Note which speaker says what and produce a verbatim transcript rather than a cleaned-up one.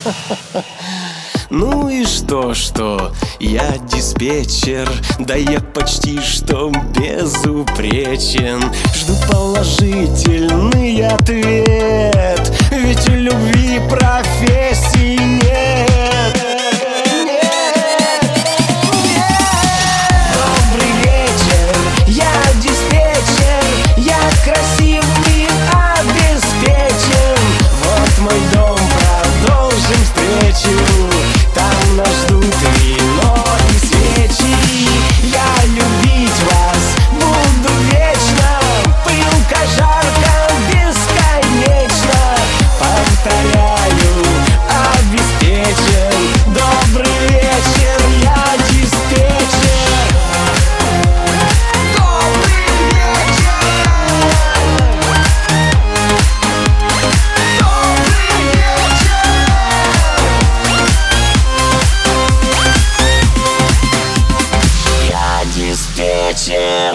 Speaker 1: Ну и что, что я диспетчер, да я почти что безупречен. Жду положительный ответ, ведь у любви профессии нет. Нет, нет. Добрый вечер, я диспетчер, я красив и обеспечен. Вот мой дом, продолжим встречу. Там нас ждут вино и свечи. Я любить вас буду вечно. Пылка жарко, бесконечно. Повторяю, обеспечен. Добрый вечер, я диспетчер. Добрый вечер. Добрый вечер. Я диспетчер.